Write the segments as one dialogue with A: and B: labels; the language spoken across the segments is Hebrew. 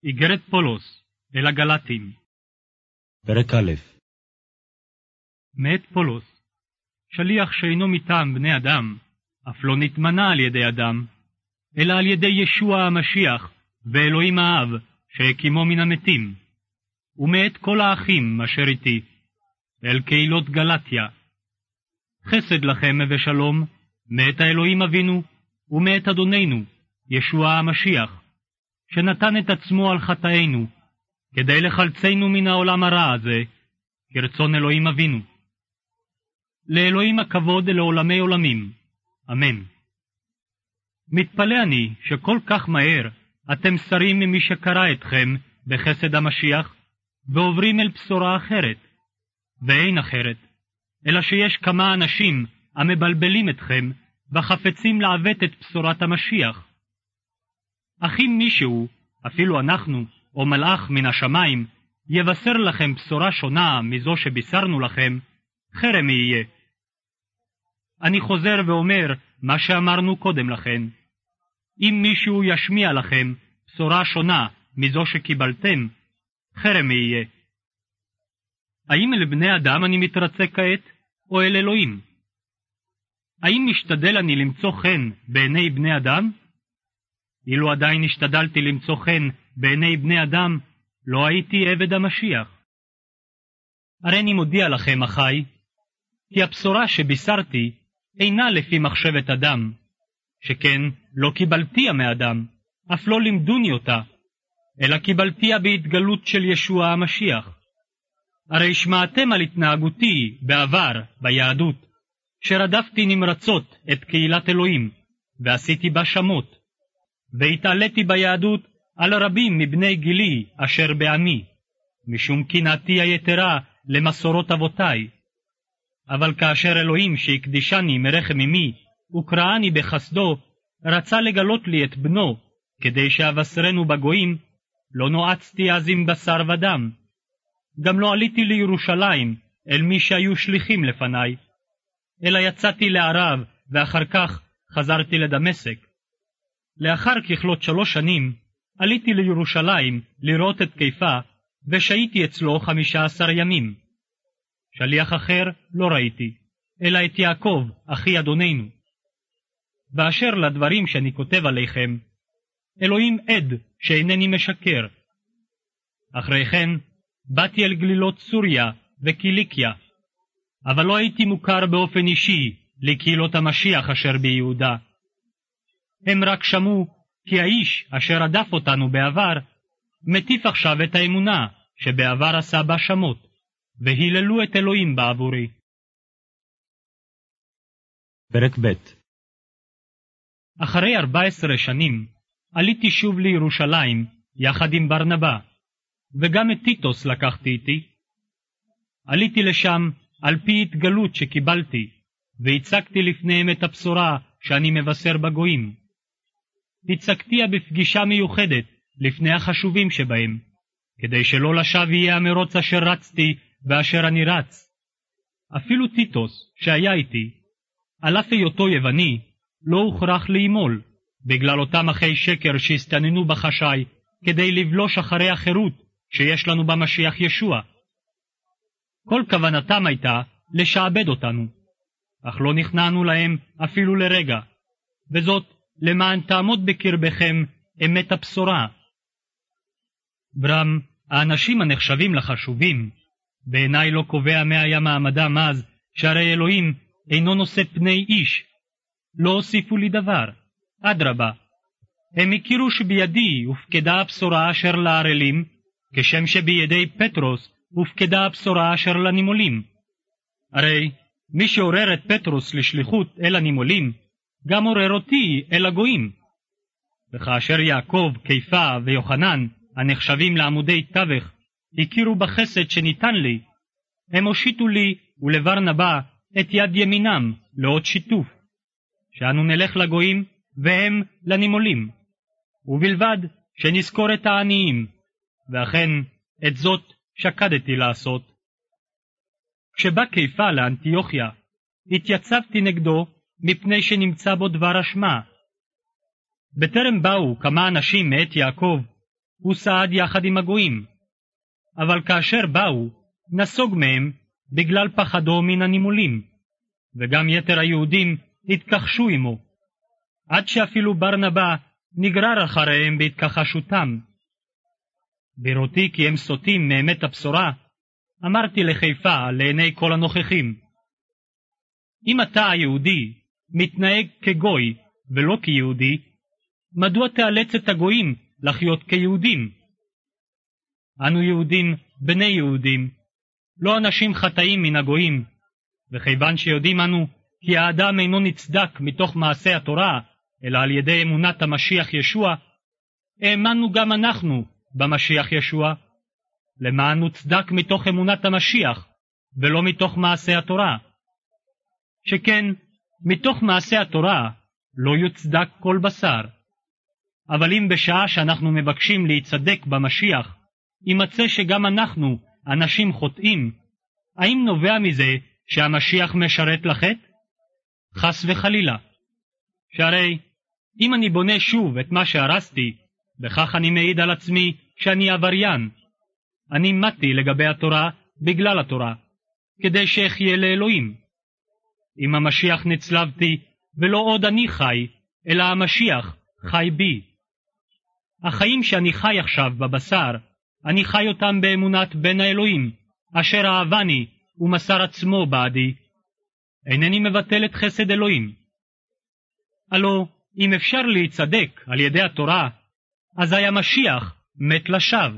A: איגרת פולוס אל הגלטים.
B: פרק א'.
A: מאת פולוס, שליח שאינו מטעם בני אדם, אף לא נתמנה על ידי אדם, אלא על ידי ישוע המשיח ואלוהים האב שהקימו מן המתים, ומאת כל האחים אשר איתי, אל קהילות גלטיה. חסד לכם ושלום, מאת האלוהים אבינו, ומאת אדוננו, ישוע המשיח, שנתן את עצמו על חטאינו, כדי לחלצנו מן העולם הרע הזה, כרצון אלוהים אבינו. לאלוהים הכבוד לעולמי עולמים. אמן. מתפלא אני שכל כך מהר אתם שרים ממי שקרא אתכם בחסד המשיח, ועוברים אל בשורה אחרת, ואין אחרת, אלא שיש כמה אנשים המבלבלים אתכם, וחפצים לעוות את בשורת המשיח. אך אם מישהו, אפילו אנחנו, או מלאך מן השמיים, יבשר לכם בשורה שונה מזו שבישרנו לכם, חרם יהיה. אני חוזר ואומר מה שאמרנו קודם לכן. אם מישהו ישמיע לכם בשורה שונה מזו שקיבלתם, חרם יהיה. האם אל בני אדם אני מתרצה כעת, או אל אלוהים? האם משתדל אני למצוא חן בעיני בני אדם? אילו עדיין השתדלתי למצוא חן בעיני בני אדם, לא הייתי עבד המשיח. הרי אני מודיע לכם, אחי, כי הבשורה שבישרתי אינה לפי מחשבת אדם, שכן לא קיבלתיה מאדם, אף לא לימדוני אותה, אלא קיבלתיה בהתגלות של ישוע המשיח. הרי שמעתם על התנהגותי בעבר ביהדות, שרדפתי נמרצות את קהילת אלוהים, ועשיתי בה שמות, והתעליתי ביהדות על רבים מבני גילי אשר בעמי, משום קנאתי היתרה למסורות אבותיי. אבל כאשר אלוהים שהקדישני מרחם אמי, וקראני בחסדו, רצה לגלות לי את בנו, כדי שאבשרנו בגויים, לא נועצתי אז עם בשר ודם. גם לא עליתי לירושלים אל מי שהיו שליחים לפניי, אלא יצאתי לערב, ואחר כך חזרתי לדמשק. לאחר ככלות 3 שנים, עליתי לירושלים לראות את קיפה, ושהיתי אצלו 15 ימים. שליח אחר לא ראיתי, אלא את יעקב, אחי אדוננו. באשר לדברים שאני כותב עליכם, אלוהים עד שאינני משקר. אחרי כן, באתי אל גלילות סוריה וקיליקיה, אבל לא הייתי מוכר באופן אישי לקהילות המשיח אשר ביהודה. הם רק שמעו כי האיש אשר רדף אותנו בעבר, מטיף עכשיו את האמונה שבעבר עשה בה שמות, והיללו את אלוהים בעבורי.
B: פרק ב'.
A: אחרי 14 שנים עליתי שוב לירושלים יחד עם ברנבא, וגם את טיטוס לקחתי איתי. עליתי לשם על פי התגלות שקיבלתי, והצגתי לפניהם את הבשורה שאני מבשר בגויים. הצגתיה בפגישה מיוחדת לפני החשובים שבהם, כדי שלא לשווא יהיה המרוץ אשר רצתי ואשר אני רץ. אפילו טיטוס שהיה איתי, על אף היותו יווני, לא הוכרח לאמול, בגלל אותם אחי שקר שהסתננו בחשאי, כדי לבלוש אחרי החירות שיש לנו במשיח ישוע. כל כוונתם הייתה לשעבד אותנו, אך לא נכנענו להם אפילו לרגע, וזאת למען תעמוד בקרבכם אמת הבשורה. ברם, האנשים הנחשבים לחשובים, בעיניי לא קובע מה היה מעמדם אז, שהרי אלוהים אינו נושא פני איש. לא הוסיפו לי דבר, אדרבה. הם הכירו שבידי הופקדה הבשורה אשר לערלים, כשם שבידי פטרוס הופקדה הבשורה אשר לנימולים. הרי מי שעורר את פטרוס לשליחות אל הנימולים, גם עורר אותי אל הגויים. וכאשר יעקב, קיפה ויוחנן, הנחשבים לעמודי תווך, הכירו בחסד שניתן לי, הם הושיטו לי ולברנבא את יד ימינם לעוד שיתוף, שאנו נלך לגויים והם לנימולים, ובלבד שנזכור את העניים, ואכן את זאת שקדתי לעשות. כשבא קיפה לאנטיוכיה, התייצבתי נגדו מפני שנמצא בו דבר אשמה. בטרם באו כמה אנשים מאת יעקב, הוא סעד יחד עם הגויים, אבל כאשר באו, נסוג מהם בגלל פחדו מן הנימולים, וגם יתר היהודים התכחשו עמו, עד שאפילו ברנבא נגרר אחריהם בהתכחשותם. בראותי כי הם סוטים מאמת הבשורה, אמרתי לחיפה לעיני כל הנוכחים, אם אתה היהודי מתנהג כגוי ולא כיהודי, מדוע תאלץ את הגויים לחיות כיהודים? אנו יהודים בני יהודים, לא אנשים חטאים מן הגויים, וכיוון שיודעים אנו כי האדם אינו נצדק מתוך מעשה התורה, אלא על ידי אמונת המשיח ישוע, האמנו גם אנחנו במשיח ישוע, למען נוצדק מתוך אמונת המשיח, ולא מתוך מעשה התורה. שכן, מתוך מעשה התורה לא יוצדק כל בשר. אבל אם בשעה שאנחנו מבקשים להיצדק במשיח, יימצא שגם אנחנו אנשים חוטאים, האם נובע מזה שהמשיח משרת לחטא? חס וחלילה. שהרי אם אני בונה שוב את מה שהרסתי, בכך אני מעיד על עצמי שאני עבריין. אני מתי לגבי התורה בגלל התורה, כדי שאחיה לאלוהים. אם המשיח נצלבתי, ולא עוד אני חי, אלא המשיח חי בי. החיים שאני חי עכשיו בבשר, אני חי אותם באמונת בן האלוהים, אשר אהבני ומסר עצמו בעדי. אינני מבטל את חסד אלוהים. הלא, אם אפשר להיצדק על ידי התורה, אזי המשיח מת לשווא.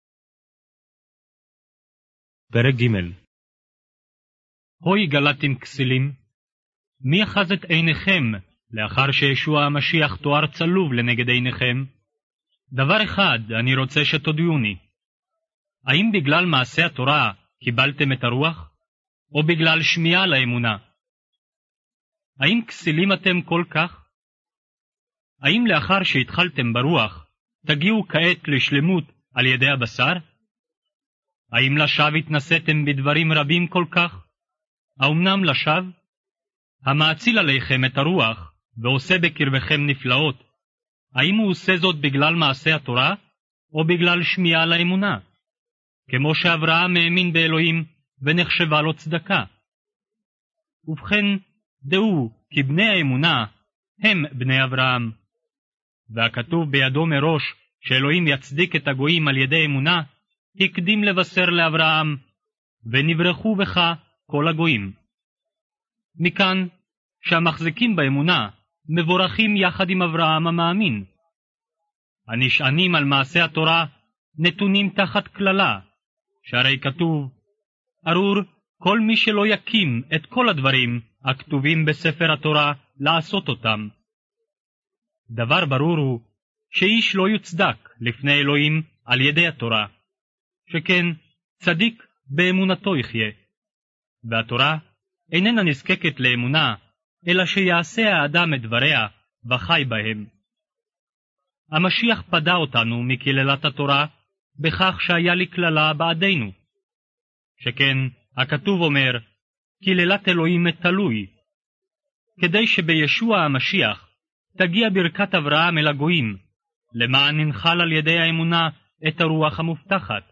B: פרק ג'.
A: הוי גלתים כסילים, מי אחז את עיניכם לאחר שישוע המשיח תואר צלוב לנגד עיניכם? דבר אחד אני רוצה שתודיעוני. האם בגלל מעשה התורה קיבלתם את הרוח, או בגלל שמיעה לאמונה? האם כסילים אתם כל כך? האם לאחר שהתחלתם ברוח, תגיעו כעת לשלמות על ידי הבשר? האם לשווא התנסיתם בדברים רבים כל כך? האמנם לשווא? המאציל עליכם את הרוח, ועושה בקרבכם נפלאות, האם הוא עושה זאת בגלל מעשה התורה, או בגלל שמיעה לאמונה? כמו שאברהם האמין באלוהים, ונחשבה לו צדקה. ובכן, דעו כי בני האמונה הם בני אברהם. והכתוב בידו מראש שאלוהים יצדיק את הגויים על ידי אמונה, הקדים לבשר לאברהם, ונברכו בך כל הגויים. מכאן שהמחזיקים באמונה מבורכים יחד עם אברהם המאמין. הנשענים על מעשה התורה נתונים תחת כללה, שהרי כתוב, ארור כל מי שלא יקים את כל הדברים הכתובים בספר התורה לעשות אותם. דבר ברור הוא שאיש לא יוצדק לפני אלוהים על ידי התורה, שכן צדיק באמונתו יחיה. והתורה איננה נזקקת לאמונה, אלא שיעשה האדם את דבריה וחי בהם. המשיח פדה אותנו מקללת התורה בכך שהיה לי כללה בעדינו. שכן הכתוב אומר, קללת אלוהים תלוי, כדי שבישוע המשיח תגיע ברכת אברהם אל הגויים, למען ננחל על ידי האמונה את הרוח המובטחת.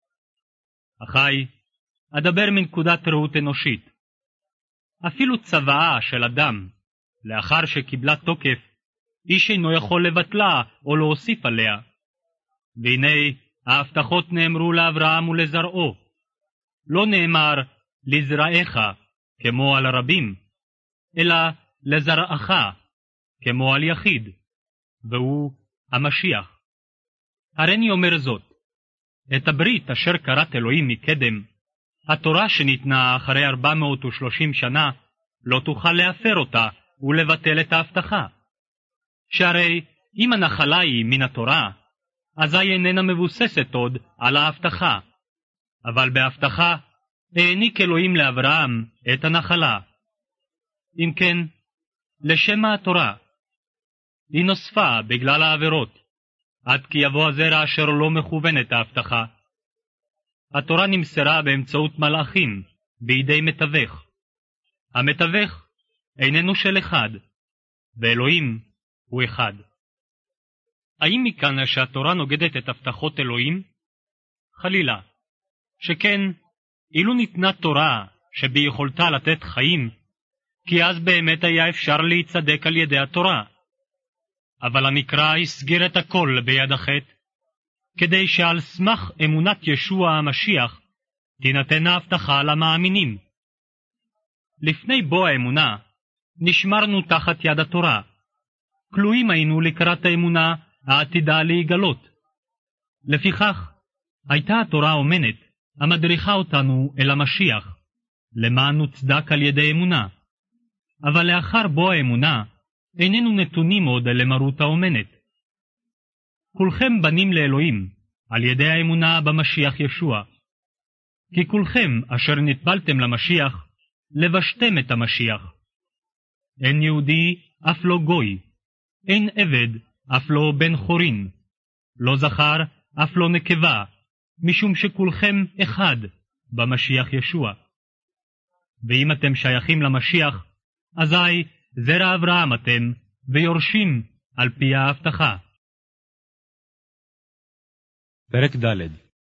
A: אחי, אדבר מנקודת ראות אנושית. אפילו צוואה של אדם, לאחר שקיבלה תוקף, איש אינו יכול לבטלה או להוסיף עליה. והנה, ההבטחות נאמרו לאברהם ולזרעו. לא נאמר לזרעך כמו על רבים, אלא לזרעך כמו על יחיד, והוא המשיח. הריני אומר זאת, את הברית אשר קראת אלוהים מקדם, התורה שניתנה אחרי 430 שנה, לא תוכל להפר אותה ולבטל את ההבטחה. שהרי אם הנחלה היא מן התורה, אזי איננה מבוססת עוד על ההבטחה. אבל בהבטחה העניק אלוהים לאברהם את הנחלה. אם כן, לשם מה התורה? היא נוספה בגלל העבירות, עד כי יבוא הזרע אשר לא מכוונת ההבטחה. התורה נמסרה באמצעות מלאכים, בידי מתווך. המתווך איננו של אחד, ואלוהים הוא אחד. האם מכאן שהתורה נוגדת את הבטחות אלוהים? חלילה. שכן, אילו ניתנה תורה שביכולתה לתת חיים, כי אז באמת היה אפשר להיצדק על ידי התורה. אבל המקרא הסגיר את הכל ביד החטא, כדי שעל סמך אמונת ישוע המשיח תינתן ההבטחה למאמינים. לפני בוא האמונה נשמרנו תחת יד התורה, כלואים היינו לקראת האמונה העתידה להיגלות. לפיכך הייתה התורה אומנת המדריכה אותנו אל המשיח, למען נוצדק על ידי אמונה. אבל לאחר בוא האמונה איננו נתונים עוד למרות האומנת. כולכם בנים לאלוהים על ידי האמונה במשיח ישוע. כי כולכם אשר נטבלתם למשיח, לבשתם את המשיח. אין יהודי אף לא גוי, אין עבד אף לא בן חורין, לא זכר אף לא נקבה, משום שכולכם אחד במשיח ישוע. ואם אתם שייכים למשיח, אזי זרע אברהם אתם, ויורשים על פי ההבטחה.
B: פרק ד'.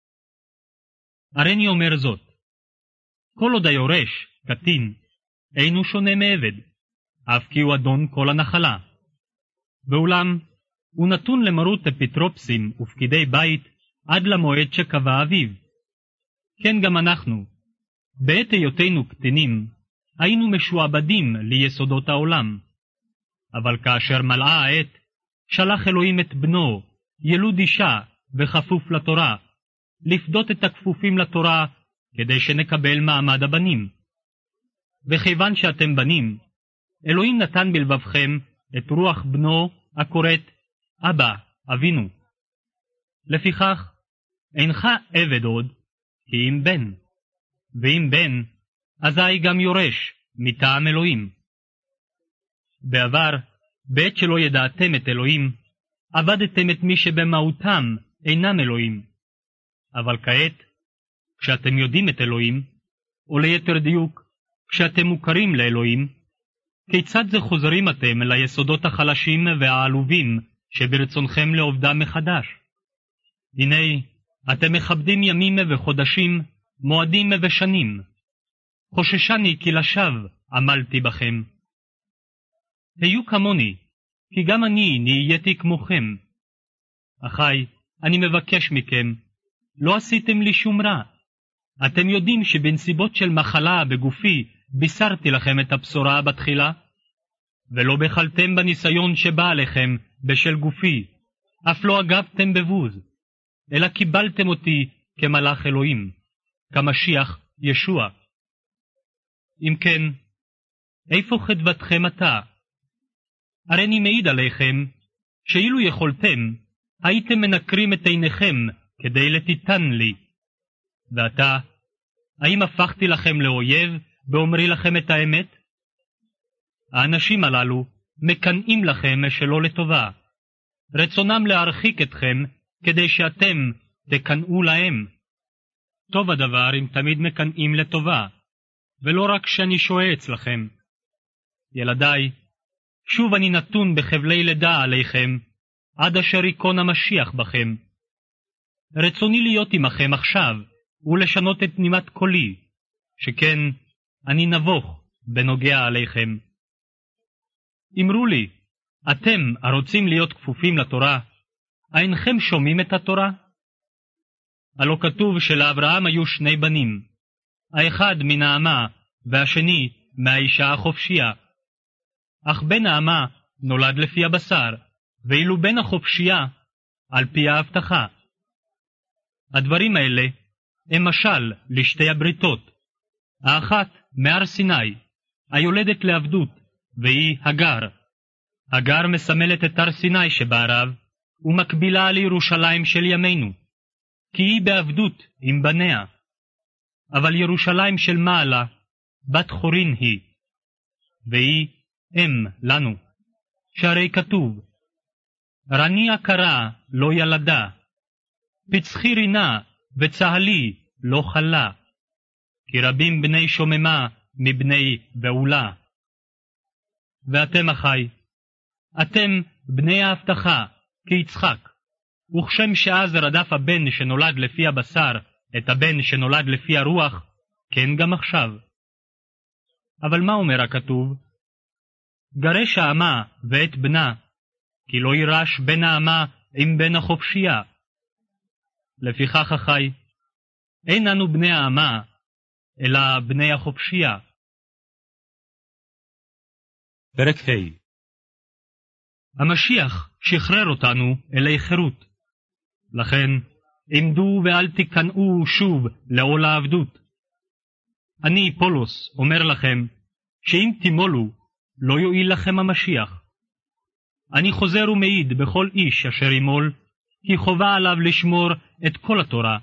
A: הריני אומר זאת, כל עוד היורש, קטין, אינו שונה מעבד, אף כי הוא אדון כל הנחלה. ואולם, הוא נתון למרות אפוטרופוסים ופקידי בית עד למועד שקבע אביו. כן גם אנחנו, בעת היותנו קטינים, היינו משועבדים ליסודות העולם. אבל כאשר מלאה העת, שלח אלוהים את בנו, ילוד אישה וכפוף לתורה, לפדות את הכפופים לתורה, כדי שנקבל מעמד הבנים. וכיוון שאתם בנים, אלוהים נתן בלבבכם את רוח בנו הקוראת אבא, אבינו. לפיכך, אינך עבד עוד, כי אם בן. ואם בן, אזי גם יורש מטעם אלוהים. בעבר, בעת שלא ידעתם את אלוהים, עבדתם את מי שבמהותם אינם אלוהים. אבל כעת, כשאתם יודעים את אלוהים, או ליתר דיוק, כשאתם מוכרים לאלוהים, כיצד זה חוזרים אתם ליסודות החלשים והעלובים שברצונכם לעובדם מחדש? הנה, אתם מכבדים ימים וחודשים, מועדים ושנים. חוששני כי לשווא עמלתי בכם. היו כמוני, כי גם אני נהייתי כמוכם. אחי, אני מבקש מכם, לא עשיתם לי שום רע. אתם יודעים שבנסיבות של מחלה בגופי בישרתי לכם את הבשורה בתחילה, ולא בחלתם בניסיון שבא עליכם בשל גופי, אף לא אגבתם בבוז, אלא קיבלתם אותי כמלאך אלוהים, כמשיח ישוע. אם כן, איפה חדוותכם עתה? הרי אני מעיד עליכם, שאילו יכולתם, הייתם מנקרים את עיניכם כדי לתיתן לי. ועתה, האם הפכתי לכם לאויב באומרי לכם את האמת? האנשים הללו מקנאים לכם שלא לטובה. רצונם להרחיק אתכם כדי שאתם תקנאו להם. טוב הדבר אם תמיד מקנאים לטובה, ולא רק שאני שועה אצלכם. ילדיי, שוב אני נתון בחבלי לידה עליכם, עד אשר ייכון המשיח בכם. רצוני להיות עמכם עכשיו, ולשנות את נימת קולי, שכן אני נבוך בנוגע עליכם. אמרו לי, אתם הרוצים להיות כפופים לתורה, אינכם שומעים את התורה? הלא כתוב שלאברהם היו שני בנים, האחד מנעמה והשני מהאישה החופשייה. אך בן נעמה נולד לפי הבשר, ואילו בן החופשייה על פי ההבטחה. הדברים האלה הם משל לשתי הבריתות, האחת מהר סיני, היולדת לעבדות, והיא הגר. הגר מסמלת את הר סיני שבערב, ומקבילה לירושלים של ימינו, כי היא בעבדות עם בניה. אבל ירושלים של מעלה, בת חורין היא, והיא אם לנו, שהרי כתוב, רני עקרה לא ילדה, פצחי רינה וצהלי לא חלה, כי רבים בני שוממה מבני בעולה. ואתם אחי, אתם בני ההבטחה, כי יצחק, וכשם שאז רדף הבן שנולד לפי הבשר את הבן שנולד לפי הרוח, כן גם עכשיו. אבל מה אומר הכתוב? גרש האמה ואת בנה, כי לא יירש בן האמה עם בן החופשייה. לפיכך אחי, אין אנו בני האמה, אלא בני החופשייה.
B: פרק ה'.
A: המשיח שחרר אותנו אלי חירות. לכן, עמדו ואל תיכנעו שוב לעול העבדות. אני, פולוס, אומר לכם, שאם תימולו, לא יועיל לכם המשיח. אני חוזר ומעיד בכל איש אשר ימול, כי חובה עליו לשמור את כל התורה.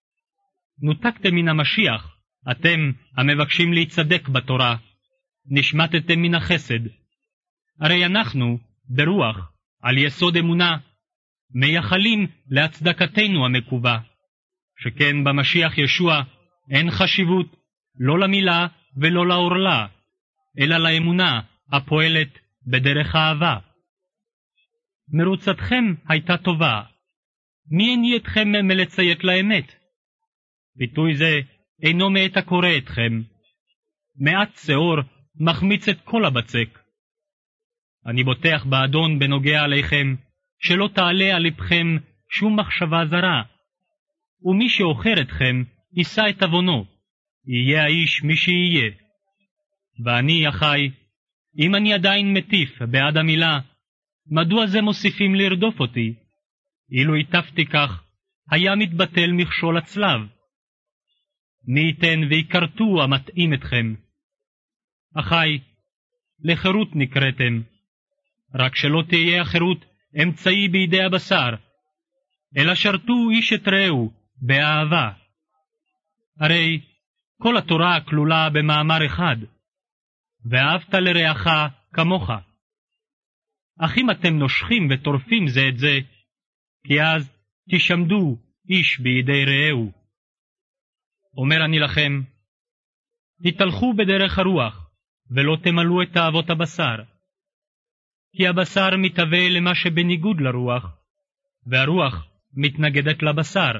A: נותקתם מן המשיח, אתם המבקשים להצדק בתורה, נשמטתם מן החסד. הרי אנחנו, ברוח, על יסוד אמונה, מייחלים להצדקתנו המקובה, שכן במשיח ישוע אין חשיבות לא למילה ולא לעורלה, אלא לאמונה הפועלת בדרך האהבה. מרוצתכם הייתה טובה. מי הניע אתכם מלציית לאמת? ביטוי זה אינו מאת הקורא אתכם. מעט שעור מחמיץ את כל הבצק. אני בוטח באדון בנוגע עליכם, שלא תעלה על לבכם שום מחשבה זרה. ומי שאוכר אתכם, יישא את עוונו, יהיה האיש מי שיהיה. ואני, אחי, אם אני עדיין מטיף בעד המילה, מדוע זה מוסיפים לרדוף אותי? אילו היטפתי כך, היה מתבטל מכשול הצלב. מי ייתן ויקרתו המתאים אתכם. אחי, לחירות נקראתם, רק שלא תהיה החירות אמצעי בידי הבשר, אלא שרתו איש את רעהו באהבה. הרי כל התורה כלולה במאמר אחד, ואהבת לרעך כמוך. אך אם אתם נושכים וטורפים זה את זה, כי אז תשמדו איש בידי רעהו. אומר אני לכם, תתהלכו בדרך הרוח, ולא תמלאו את תאוות הבשר. כי הבשר מתהווה למה שבניגוד לרוח, והרוח מתנגדת לבשר.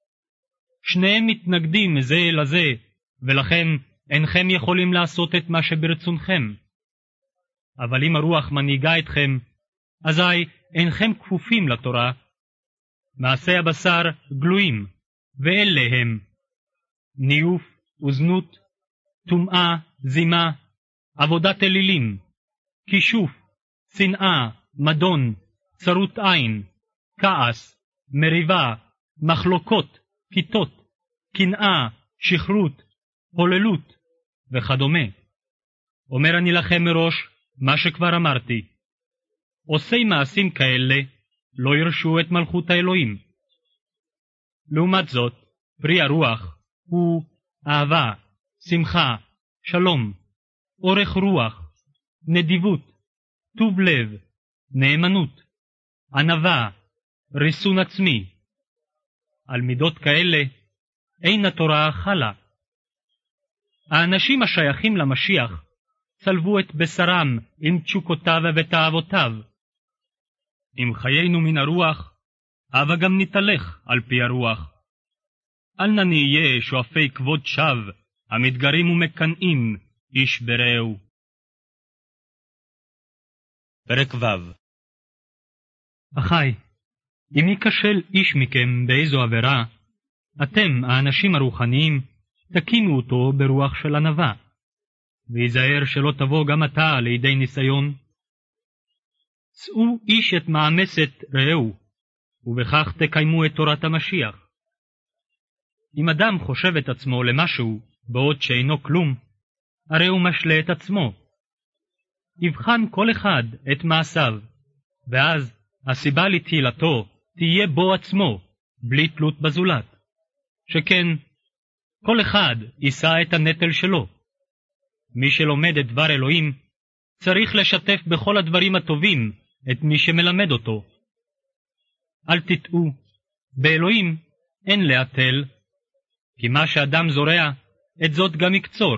A: שניהם מתנגדים זה לזה, ולכן אינכם יכולים לעשות את מה שברצונכם. אבל אם הרוח מנהיגה אתכם, אזי אינכם כפופים לתורה. מעשי הבשר גלויים, ואלה הם ניוף וזנות, טומאה, זימה, עבודת אלילים, כישוף, שנאה, מדון, צרות עין, כעס, מריבה, מחלוקות, כיתות, קנאה, שכרות, הוללות וכדומה. אומר אני לכם מראש מה שכבר אמרתי. עושי מעשים כאלה לא ירשו את מלכות האלוהים. לעומת זאת, פרי הרוח הוא אהבה, שמחה, שלום, אורך רוח, נדיבות, טוב לב, נאמנות, ענווה, ריסון עצמי. על מידות כאלה אין התורה חלה. האנשים השייכים למשיח צלבו את בשרם עם תשוקותיו ותאוותיו. אם חיינו מן הרוח, הבה גם נתהלך על פי הרוח. אל נא נהיה שואפי כבוד שווא, המתגרים ומקנאים איש ברעהו.
B: פרק ו'.
A: אחי, אם ייכשל איש מכם באיזו עבירה, אתם, האנשים הרוחניים, תקימו אותו ברוח של ענווה, ויזהר שלא תבוא גם אתה לידי ניסיון. שאו איש את מאמסת רעהו, ובכך תקיימו את תורת המשיח. אם אדם חושב את עצמו למשהו בעוד שאינו כלום, הרי הוא משלה את עצמו. יבחן כל אחד את מעשיו, ואז הסיבה לתהילתו תהיה בו עצמו, בלי תלות בזולת. שכן, כל אחד יישא את הנטל שלו. מי שלומד את דבר אלוהים, צריך לשתף בכל הדברים הטובים את מי שמלמד אותו. אל תטעו, באלוהים אין להתל, כי מה שאדם זורע, את זאת גם יקצור.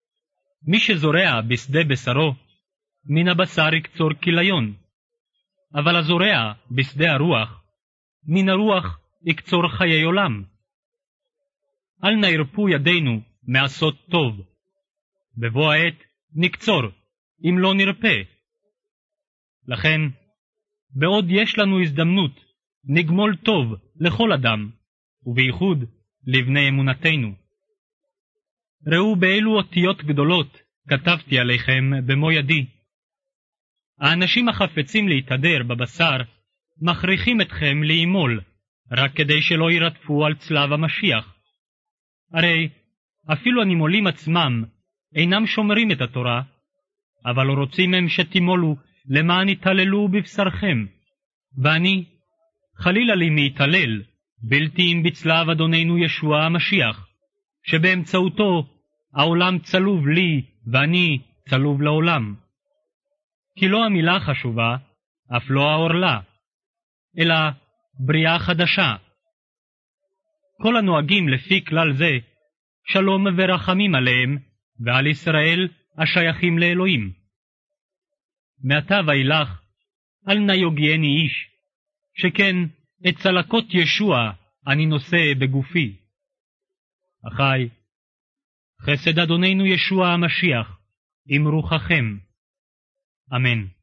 A: מי שזורע בשדה בשרו, מן הבשר יקצור כליון. אבל הזורע בשדה הרוח, מן הרוח יקצור חיי עולם. אל נא ירפו ידינו מעשות טוב. בבוא העת נקצור, אם לא נרפא. לכן, בעוד יש לנו הזדמנות, נגמול טוב לכל אדם, ובייחוד לבני אמונתנו. ראו באילו אותיות גדולות כתבתי עליכם במו ידי. האנשים החפצים להתהדר בבשר, מכריחים אתכם להימול, רק כדי שלא ירדפו על צלב המשיח. הרי אפילו הנימולים עצמם אינם שומרים את התורה, אבל רוצים הם שתימולו למען יתהללו בבשרכם. ואני, חלילה לי מתהלל, בלתי אם בצלב אדוננו ישוע המשיח, שבאמצעותו העולם צלוב לי ואני צלוב לעולם. כי לא המילה חשובה, אף לא העורלה, אלא בריאה חדשה. כל הנוהגים לפי כלל זה, שלום ורחמים עליהם ועל ישראל השייכים לאלוהים. מעתה ואילך, אל נא יוגיעני איש, שכן את צלקות ישוע אני נושא בגופי. אחי, חסד אדוננו ישוע המשיח עם רוחכם. אמן.